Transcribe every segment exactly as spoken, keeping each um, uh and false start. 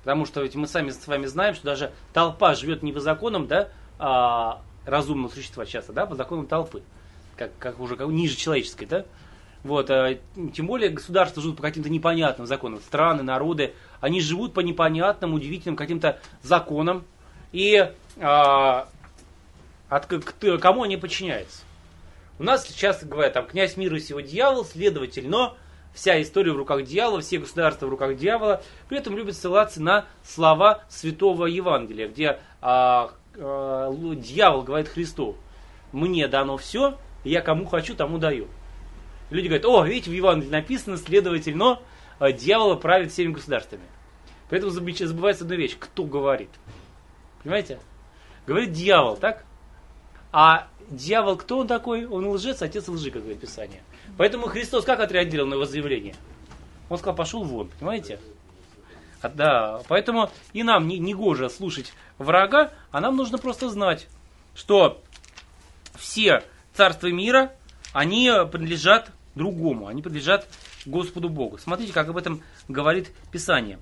Потому что ведь мы сами с вами знаем, что даже толпа живет не по законам, да, а, разумного существа часто, да, по законам толпы, как, как уже как, ниже человеческой, да. Вот, а, тем более государства живут по каким-то непонятным законам. Страны, народы, они живут по непонятным, удивительным каким-то законам. И а, от, к, кому они подчиняются? У нас часто говорят, там, князь мира сего дьявол, следователь, но вся история в руках дьявола, все государства в руках дьявола. При этом любят ссылаться на слова Святого Евангелия, где а, а, дьявол говорит Христу: мне дано все, я кому хочу, тому даю. Люди говорят: о, видите, в Евангелии написано, следователь, но а, дьявол правит всеми государствами. При этом забывается одна вещь: кто говорит. Понимаете? Говорит дьявол, так? А дьявол кто он такой? Он лжец, отец лжи, как говорит Писание. Поэтому Христос как отреагировал на его заявление? Он сказал: пошел вон, понимаете? А, да, поэтому и нам не, не гоже слушать врага, а нам нужно просто знать, что все царства мира, они принадлежат другому, они принадлежат Господу Богу. Смотрите, как об этом говорит Писание.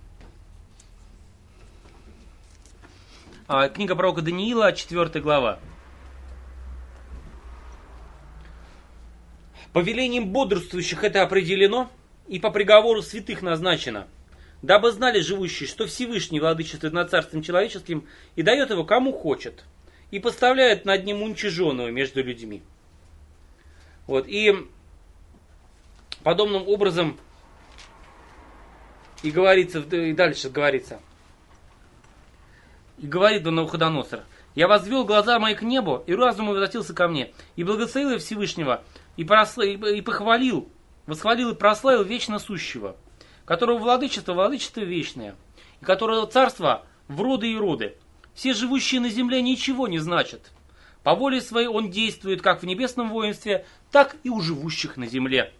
А, книга пророка Даниила, четвёртая глава. Повелением бодрствующих это определено, и по приговору святых назначено, дабы знали живущие, что Всевышний владычествует над царством человеческим и дает его кому хочет, и поставляет над ним уничиженного между людьми. Вот, и подобным образом и говорится, и дальше говорится, и говорит Навуходоносор: я возвел глаза мои к небу, и разум мой возвратился ко мне, и благословил я Всевышнего, и, прославил, и похвалил, восхвалил и прославил вечно сущего, которого владычество, владычество вечное, и которого царство в роды и роды. Все живущие на земле ничего не значат. По воле своей он действует как в небесном воинстве, так и у живущих на земле.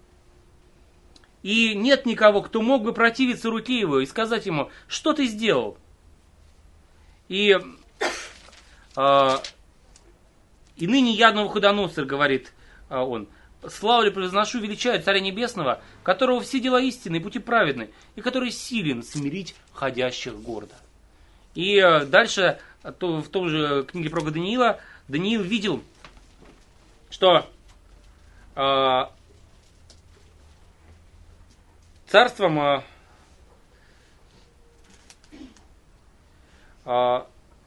И нет никого, кто мог бы противиться руке его и сказать ему: что ты сделал? И, э, и ныне я, Навуходоносор, говорит он, славлю, превозношу, величаю Царя Небесного, которого все дела истинны и пути праведны, и который силен смирить ходящих гордо. И дальше, то, в том же книге пророка Даниила, Даниил видел, что э, царством э, э,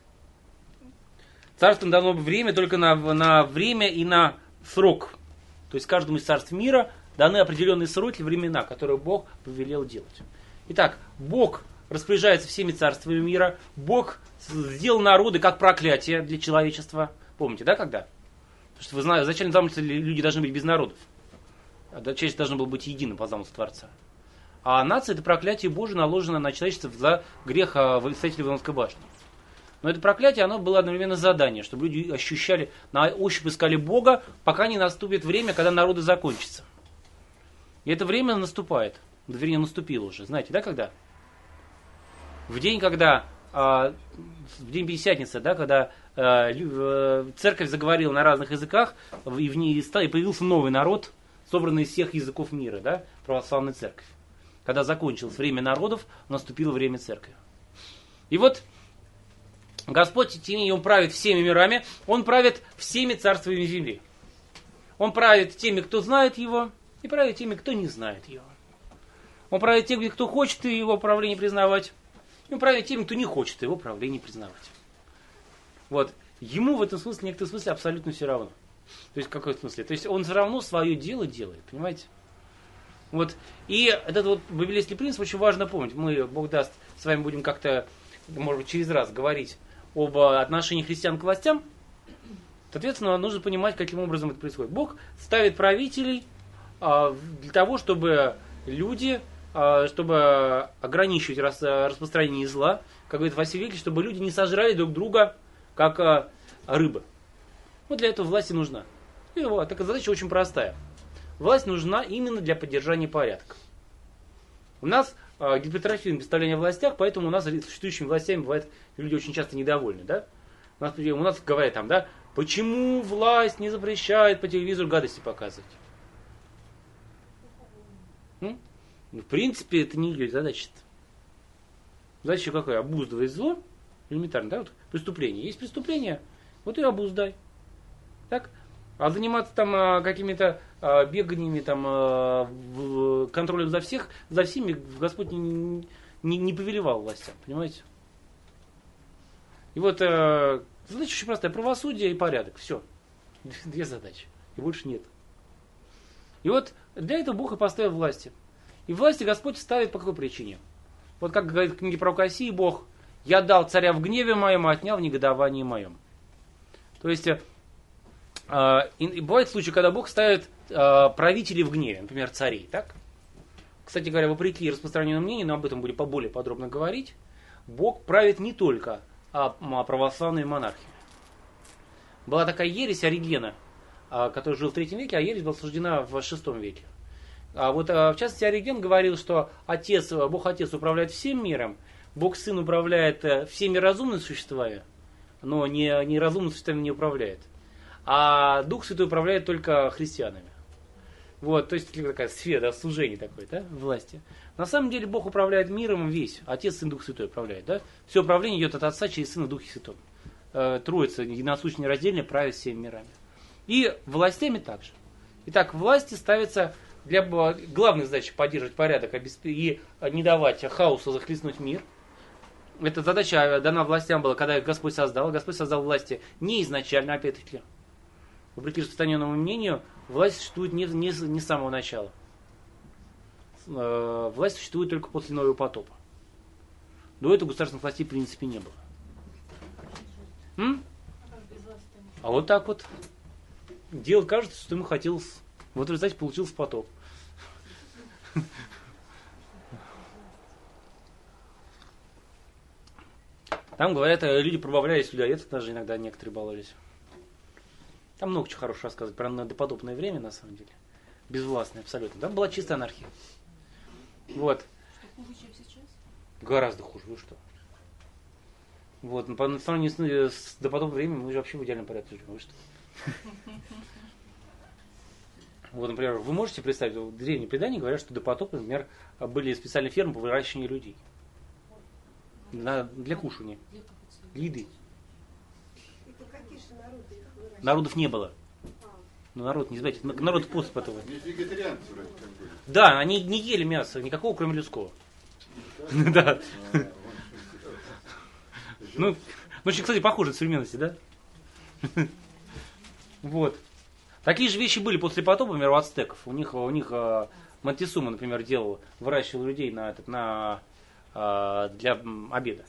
царством дано время только на, на время и на срок. То есть каждому из царств мира даны определенные сроки, времена, которые Бог повелел делать. Итак, Бог распоряжается всеми царствами мира. Бог сделал народы как проклятие для человечества. Помните, да, когда? Потому что вы знаете, в изначальном замысле люди должны быть без народов. Человечество должно было быть единым по замыслу Творца. А нация — это проклятие Божие, наложенное на человечество за грех строителей Вавилонской башни. Но это проклятие, оно было одновременно задание, чтобы люди ощущали, на ощупь искали Бога, пока не наступит время, когда народы закончатся. И это время наступает. Вернее, наступило уже. Знаете, да, когда? В день, когда, э, в день Пятидесятницы, да, когда э, церковь заговорила на разных языках, и в ней и появился новый народ, собранный из всех языков мира, да, православная церковь. Когда закончилось время народов, наступило время церкви. И вот Господь, тем не менее, Он правит всеми мирами, Он правит всеми царствами земли. Он правит теми, кто знает Его, и правит теми, кто не знает Его. Он правит теми, кто хочет Его правление признавать, и Он правит теми, кто не хочет Его правление признавать. Вот. Ему в этом смысле, в некотором смысле, абсолютно все равно. То есть, в каком смысле? То есть, Он все равно свое дело делает, понимаете? Вот. И этот вот библейский принцип очень важно помнить. Мы, Бог даст, с вами будем как-то, может быть, через раз говорить об отношении христиан к властям. Соответственно, нужно понимать, каким образом это происходит. Бог ставит правителей а, для того, чтобы люди, а, чтобы ограничивать рас, распространение зла, как говорит Василий Великий, чтобы люди не сожрали друг друга, как а, рыбы. Вот для этого власть и нужна. И вот, такая задача очень простая. Власть нужна именно для поддержания порядка. У нас э, гипертрофированное представление о властях, поэтому у нас существующими властями бывает, люди очень часто недовольны. Да? У, нас, у нас говорят там, да, почему власть не запрещает по телевизору гадости показывать? Ну, в принципе, это не ее задача. Задача какая? Обуздывать зло. Элементарно, да? Вот преступление. Есть преступление, вот и обуздай. Так? А заниматься там а, какими-то а, беганиями, там, а, в, контролем за всех, за всеми Господь не, не, не повелевал властям, понимаете? И вот а, задача очень простая: правосудие и порядок. Все. Две задачи. И больше нет. И вот для этого Бог и поставил власти. И власти Господь ставит по какой причине? Вот как говорит в книге пророка Осии Бог: «Я дал царя в гневе моем, а отнял в негодовании моем». То есть, э, и бывают случаи, когда Бог ставит э, правителей в гневе, например, царей. Так? Кстати говоря, вопреки распространенному мнению, но об этом будем поболее подробно говорить, Бог правит не только а, а православными монархиями. Была такая ересь Оригена, а, который жил в третьем веке, а ересь была осуждена в шестом веке. А вот, а, в частности, Ориген говорил, что Отец, Бог Отец управляет всем миром, Бог Сын управляет всеми разумными существами, но не, не разумными существами не управляет. А Дух Святой управляет только христианами. Вот, то есть такая сфера, да, служение такое, да, власти. На самом деле Бог управляет миром весь. Отец, Сын, Дух Святой управляет, да. Все управление идет от Отца через Сына, Духа Святого. Э, Троица, единосущно нераздельно правит всеми мирами. И властями также. Итак, власти ставятся для главной задачи: поддерживать порядок и не давать хаосу захлестнуть мир. Эта задача дана властям была, когда Господь создал. Господь создал власти не изначально, опять-таки. Вопреки распространенному мнению, власть существует не, не, не с самого начала. Э, власть существует только после Нового потопа. До этого государственных властей в принципе не было. М? А вот так вот. Делать кажется, что ему хотелось. Вот в результате получился потоп. Там, говорят, люди пробавлялись, людоедцы даже иногда некоторые баловались. Там много чего хорошего рассказывать про допотопное время, на самом деле. Безвластное абсолютно. Там была чистая анархия. Вот. Что хуже, чем сейчас? Гораздо хуже, вы что? Вот, по сравнению с, с допотопным временем мы же вообще в идеальном порядке живем, вы что? Вот, например, вы можете представить, в древние предания говорят, что до потопа, например, были специальные фермы по выращиванию людей. На, для кушания. Для еды. Народов не было. Но народ, не забывайте, народ пост потом. Вегетарианцы вроде как были. Да, они не ели мяса, никакого, кроме людского. Да. Ну, очень, кстати, похоже в современности, да? Вот. Такие же вещи были после потопа, например, у ацтеков. У них, у них Монтесума, например, делал, выращивал людей на этот, на, для обеда.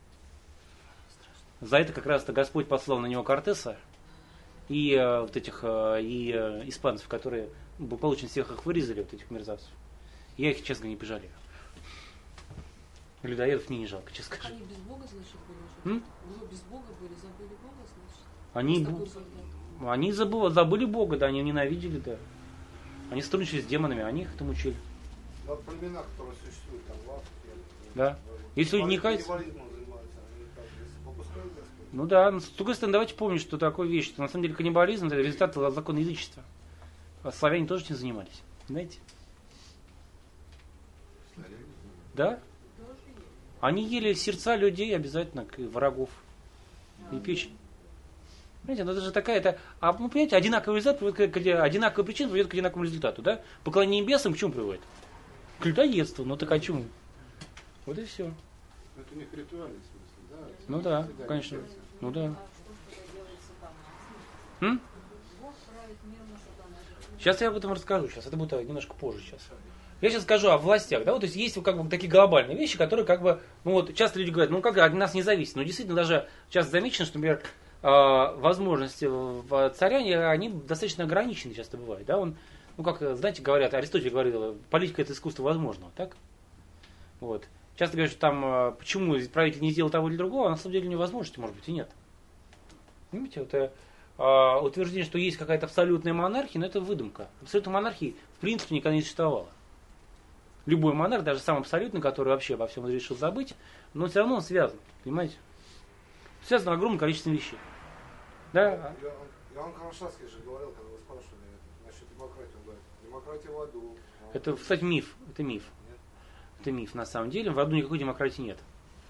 За это как раз-то Господь послал на него Кортеса и э, вот этих э, и э, испанцев, которые благополучно всех их вырезали, вот этих мерзавцев. Я их, честно, не пожалею. Людоедов мне не жалко, честно скажу. Они без Бога, значит, были? М? Вы без Бога были, забыли Бога, значит? Они, Бу- они забыли, забыли Бога, да, они ненавидели, да. Они сотрудничали с демонами, они их этому учили. Да, племена, которые существуют там в Африке. Да. Если люди не каются. Каннибализмом занимаются, они как, если попускают Господь. Ну да, но с другой стороны, давайте помнить, что такое вещь, что на самом деле каннибализм — это результат закона язычества. А славяне тоже этим занимались, знаете? Да? Они ели сердца людей обязательно, врагов и печень. Понимаете, ну это же такая, это, а, ну, понимаете, одинаковый результат приводит к, к, одинаковая причина приводит к одинаковому результату, да? Поклонение небесам к чему приводит? К людоедству, ну так а чему? Вот и все. Это у них ритуальный смысл, да? Ну да, конечно. Ну да. М? Сейчас я об этом расскажу. Сейчас это будет немножко позже сейчас. Я сейчас скажу о властях, да, вот, то есть есть как бы такие глобальные вещи, которые как бы, ну вот часто люди говорят, ну как от нас не зависит, но действительно даже часто замечено, что, например, возможности в царя, они достаточно ограничены часто бывают, да, он, ну как, знаете, говорят, Аристотель говорил, политика — это искусство возможного, так? Вот. Часто говорят, что там, почему правитель не сделал того или другого, а на самом деле невозможности, может быть, и нет. Понимаете, вот э, утверждение, что есть какая-то абсолютная монархия, но это выдумка. Абсолютной монархии в принципе никогда не существовало. Любой монарх, даже самый абсолютный, который вообще обо всем решил забыть, но все равно он связан, понимаете? Связан огромным количеством вещей. Да? Иоанн Кронштадтский же говорил, когда вы спрашивали насчет демократии, он говорит, демократия в аду. Это, кстати, миф. Это миф. Нет? Это миф на самом деле. В аду никакой демократии нет.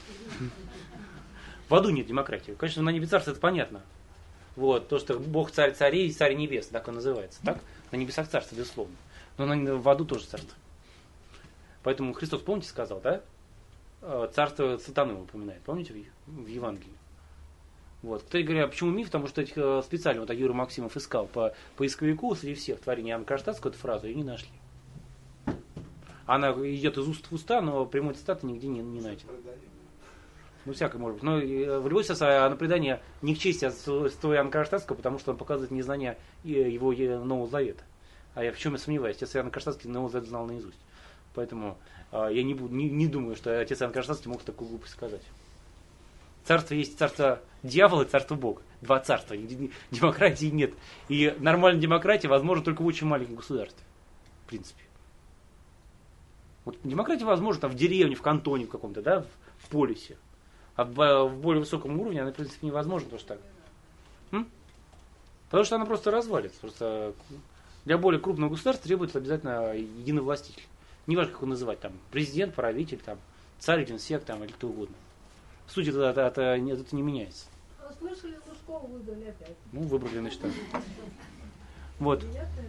В аду нет демократии. Конечно, на небе царство, это понятно. Вот, то, что Бог царь царей и царь небес, так он называется. Так? На небесах царство, безусловно. Но на, в аду тоже царство. Поэтому Христос, помните, сказал, да? Царство сатаны упоминает, помните, в, в Евангелии. Вот. Кстати говоря, почему миф? Потому что этих, специально вот Юра Максимов искал по поисковику среди всех творений Иоанна Кронштадтского эту фразу, и не нашли. Она идет из уст в уста, но прямой цитаты нигде не, не найдено. Ну, всякое может быть. Но в любой случае, на предание не к чести святого Иоанна Кронштадтского, потому что он показывает незнание его Нового Завета. А я в чем я сомневаюсь, отец Иоанн Кронштадтский Новый Завет знал наизусть. Поэтому э, я не, буду, не, не думаю, что отец Иоанн Кронштадтский мог такую глупость сказать. Царство есть царство дьявола и царство Бога. Два царства. Демократии нет. И нормальная демократия возможна только в очень маленьком государстве. В принципе. Вот демократия возможна там в деревне, в кантоне в каком-то, да, в, в полисе. А в, в более высоком уровне она, в принципе, невозможна тоже так. М? Потому что она просто развалится. Просто для более крупного государства требуется обязательно единый властитель. Неважно, как его называть, там, президент, правитель, там, царь, генсек, там, или кто угодно. Суть это, это, это, это не меняется. А слышали, Лужкова выбрали опять. Ну, выбрали, значит, так. Вот.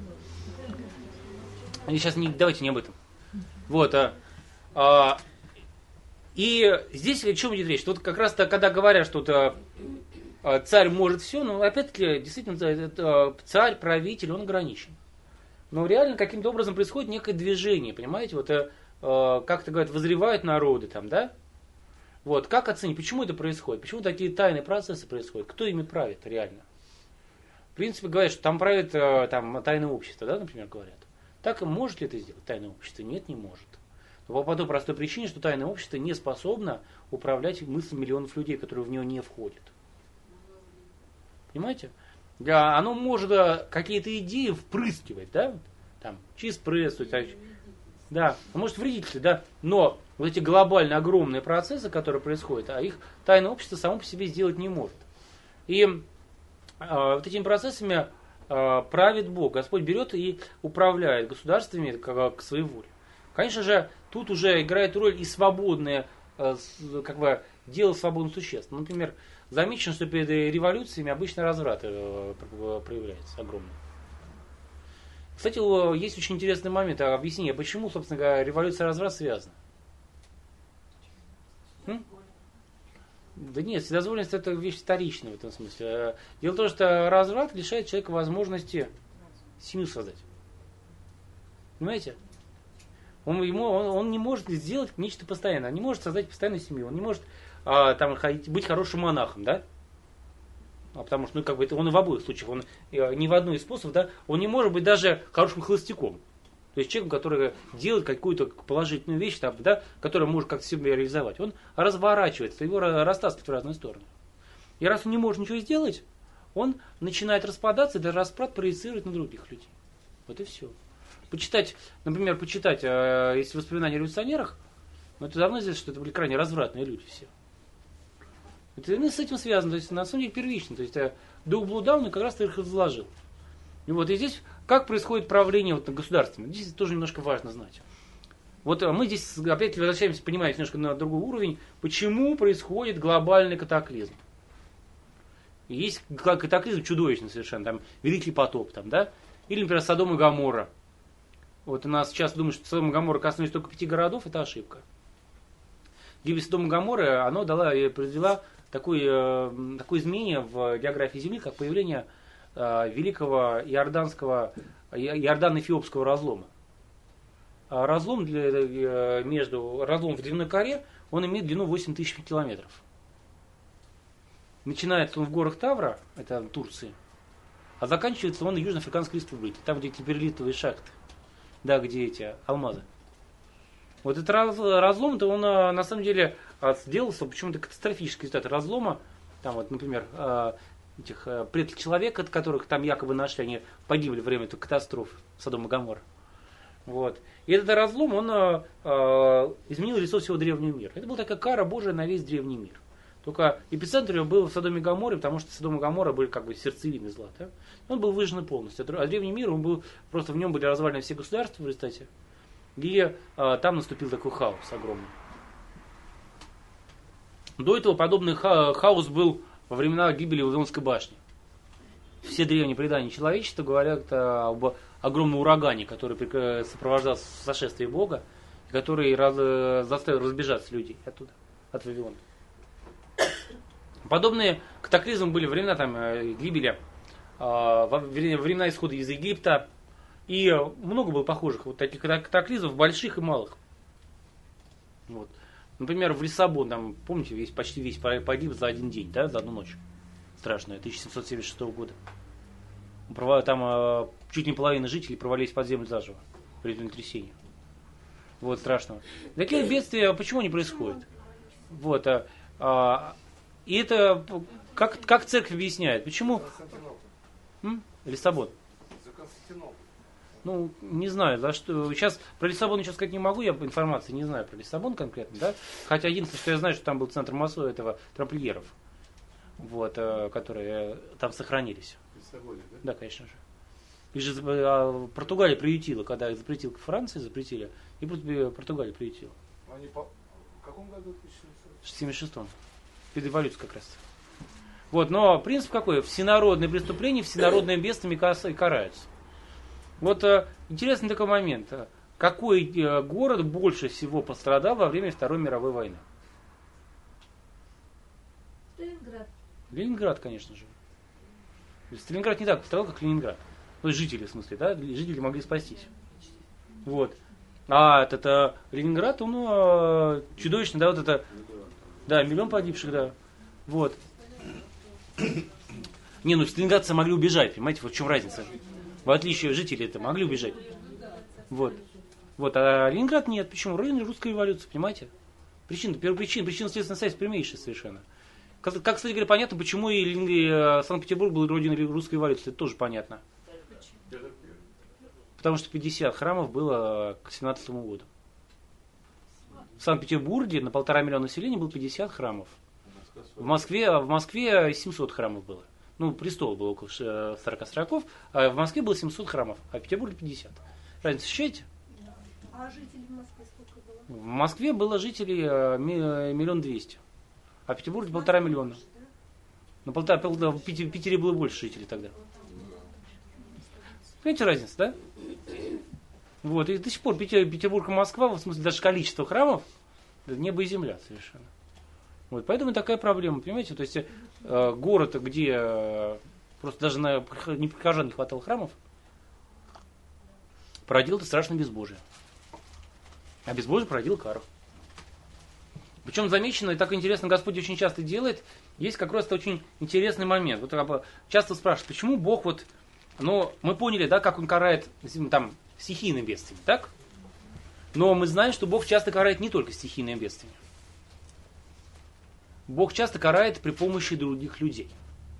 И сейчас не, давайте не об этом. Вот. А, а, и здесь о чем идет речь? Тут как раз-то, когда говорят, что а, а, царь может все, ну, опять-таки, действительно, это, царь, правитель, он ограничен. Но реально каким-то образом происходит некое движение, понимаете? Вот, э, как-то говорят, возревают народы там, да? Вот, как оценить, почему это происходит? Почему такие тайные процессы происходят? Кто ими правит реально? В принципе, говорят, что там правит э, там, тайное общество, да, например, говорят. Так может ли это сделать тайное общество? Нет, не может. Но по той простой причине, что тайное общество не способно управлять мыслями миллионов людей, которые в него не входят. Понимаете? Да, оно может а, какие-то идеи впрыскивать, да, там, через прессу, так, да, может вредитель, да, но вот эти глобальные огромные процессы, которые происходят, а их тайное общество само по себе сделать не может. И а, вот этими процессами а, правит Бог. Господь берет и управляет государствами как, к своей воле. Конечно же, тут уже играет роль и свободное, а, как бы, дело свободных существ. Например, замечено, что перед революциями обычно разврат проявляется огромный. Кстати, есть очень интересный момент, объяснение, почему, собственно говоря, революция и разврат связаны. М? Да нет, вседозволенность это вещь вторичная в этом смысле. Дело в том, что разврат лишает человека возможности семью создать. Понимаете? Он, ему, он, он не может сделать нечто постоянное, он не может создать постоянную семью, он не может а, там, быть хорошим монахом, да? А потому что, ну, как бы, это он и в обоих случаях, он ни в одной из способов, да, он не может быть даже хорошим холостяком. То есть человеком, который делает какую-то положительную вещь, там, да, которая может как-то себя реализовать. Он разворачивается, его растаскивает в разные стороны. И раз он не может ничего сделать, он начинает распадаться, и этот распад проецирует на других людей. Вот и все. Почитать, например, почитать, э, если воспоминания о революционерах, ну, это давно известно, что это были крайне развратные люди все. Это именно с этим связано, то есть на самом деле первично. То есть э, дух блуда, он как раз их разложил. И вот и здесь, как происходит правление вот, государством, здесь тоже немножко важно знать. Вот мы здесь опять возвращаемся, понимаете, немножко на другой уровень, почему происходит глобальный катаклизм. И есть катаклизм чудовищный совершенно, там, Великий потоп, там, да? Или, например, Содом и Гоморра. Вот у нас сейчас думают, что Содом и Гоморра коснулись только пяти городов, это ошибка. Гибель Содома и Гоморры, оно дала, произвела такое, такое изменение в географии Земли, как появление э, великого иорданского, иордано-эфиопского разлома. А разлом для, между, разлом в длинной коре, он имеет длину восемь тысяч километров. Начинается он в горах Тавра, это в Турции, а заканчивается он на Южноафриканской республике, там, где киперлитовые шахты, да, где эти алмазы. Вот этот разлом-то он на самом деле сделался почему-то катастрофический результат разлома. Там вот, например, этих предков человека, которых там якобы нашли, они погибли во время этой катастрофы Содома и Гоморры. Вот. И этот разлом, он изменил лицо всего древнего мира. Это была такая кара Божия на весь древний мир. Только эпицентр его был в Содоме и Гоморре, потому что Содом и Гоморра были как бы сердцевины зла. Да? Он был выжжен полностью. А древний мир, он был, просто в нем были развалены все государства в результате. И а, там наступил такой хаос огромный. До этого подобный ха- хаос был во времена гибели Вавилонской башни. Все древние предания человечества говорят об огромном урагане, который прик- сопровождал сошествие Бога, и который раз- заставил разбежаться людей оттуда, от Вавилона. Подобные катаклизмы были времена там, гибели, во времена исхода из Египта. И много было похожих вот таких катаклизмов, больших и малых. Вот. Например, в Лиссабон, там, помните, весь, почти весь погиб за один день, да, за одну ночь. Страшная, тысяча семьсот семьдесят шестого года. Там э, чуть не половина жителей провалились под землю заживо при землетрясении. Вот, страшного. Такие бедствия почему не происходят? Вот, а, а, и это как, как церковь объясняет? Почему? М? Лиссабон. За Константинополь. Ну, не знаю, за что. Сейчас про Лиссабон ничего сказать не могу, я информации не знаю про Лиссабон конкретно, да. Хотя единственное, что я знаю, что там был центр массового этого трамплиеров, вот, которые там сохранились. В Лиссабоне, да? Да, конечно же. И же а, Португалия приютила, когда их запретил Франции, запретили, и Португалия приютила. Они по... В каком году? В семьдесят шестом. Перед революцией как раз. Вот, но принцип какой? Всенародные преступления, всенародные бедствиями караются. Вот э, интересный такой момент. Какой э, город больше всего пострадал во время Второй мировой войны? Сталинград. Ленинград, конечно же. Сталинград не так пострадал, как Ленинград. Ну, жители, в смысле, да? Жители могли спастись. Вот. А этот э, Ленинград, он э, чудовищно, да, вот это... Да, миллион погибших, да. Вот. Не, ну сталинградцы могли убежать, понимаете, вот в чем разница. В отличие от жителей это могли убежать. Вот. Вот, а Ленинград нет. Почему? Родина русской революции, понимаете? Причина, первопричина, причинно-следственная связь прямейшая совершенно. Как, как, кстати говоря, понятно, почему и, и Санкт-Петербург был родиной русской революции. Это тоже понятно. Потому что пятьдесят храмов было к семнадцатому году. В Санкт-Петербурге на полтора миллиона населения было пятьдесят храмов. В Москве, в Москве семьсот храмов было. Ну, престол было около сорок сороков, а в Москве было семьсот храмов, а в Петербурге пятьдесят. Разницу ощущаете? А жителей в Москве сколько было? В Москве было жителей миллион двести, а в Петербурге полтора миллиона. На полтора, в Питере было больше жителей тогда. Понимаете разницу, да? Вот, и до сих пор Петербург и Москва, в смысле даже количество храмов, небо и земля совершенно. Вот, поэтому такая проблема, понимаете? То есть э, город, где э, просто даже на не прихожан не хватало храмов, породил это страшное безбожие. А безбожие породил кару. Причем замечено, и так интересно, Господь очень часто делает, есть как раз очень интересный момент. Вот часто спрашивают, почему Бог вот, ну, мы поняли, да, как Он карает там стихийные бедствия, так? Но мы знаем, что Бог часто карает не только стихийные бедствия. Бог часто карает при помощи других людей.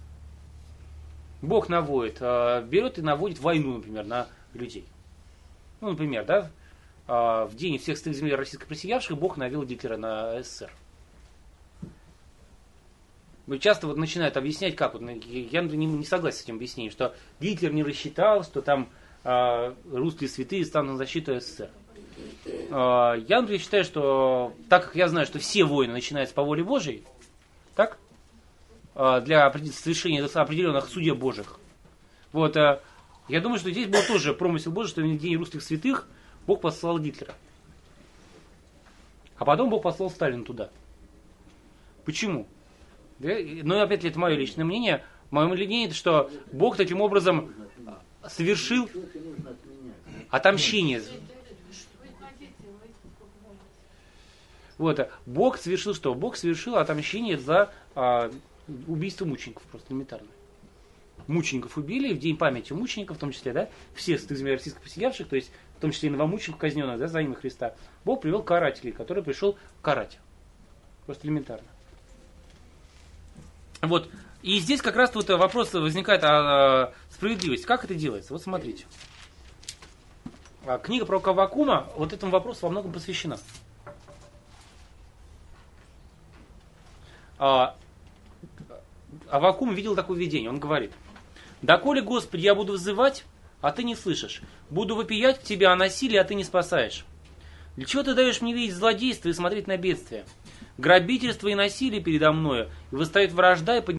Бог наводит, берет и наводит войну, например, на людей. Ну, например, да, в день всех стык земли российско просиявших Бог навел Гитлера на СССР. Мы часто вот начинают объяснять, как вот, я не, не согласен с этим объяснением, что Гитлер не рассчитал, что там э, русские святые станут на защиту СССР. Э, я, например, считаю, что так как я знаю, что все войны начинаются по воле Божьей, так? Э, для совершения определенных судеб Божьих. Вот, э, я думаю, что здесь был тоже промысел Божий, что в день русских святых Бог послал Гитлера. А потом Бог послал Сталина туда. Почему? Да? Но опять ли это мое личное мнение. Мое мнение, это, что Бог таким образом совершил отомщение. Вот. Бог совершил что? Бог совершил отомщение за а, убийство мучеников, просто элементарно. Мучеников убили в день памяти мучеников, в том числе, да, всех стык земли российско посиявших, то есть в том числе и новомучеников казненных, да, за имя Христа. Бог привел карателей, который пришел карать. Просто элементарно. Вот. И здесь как раз вот вопрос возникает о справедливости. Как это делается? Вот смотрите. Книга про Аввакума вот этому вопросу во многом посвящена. Аввакум видел такое видение. Он говорит: «Доколе, Господи, я буду взывать, а ты не слышишь. Буду вопиять к тебе о насилии, а ты не спасаешь. Для чего ты даешь мне видеть злодейство и смотреть на бедствие? грабительство и насилие передо мною, и восстает вражда, и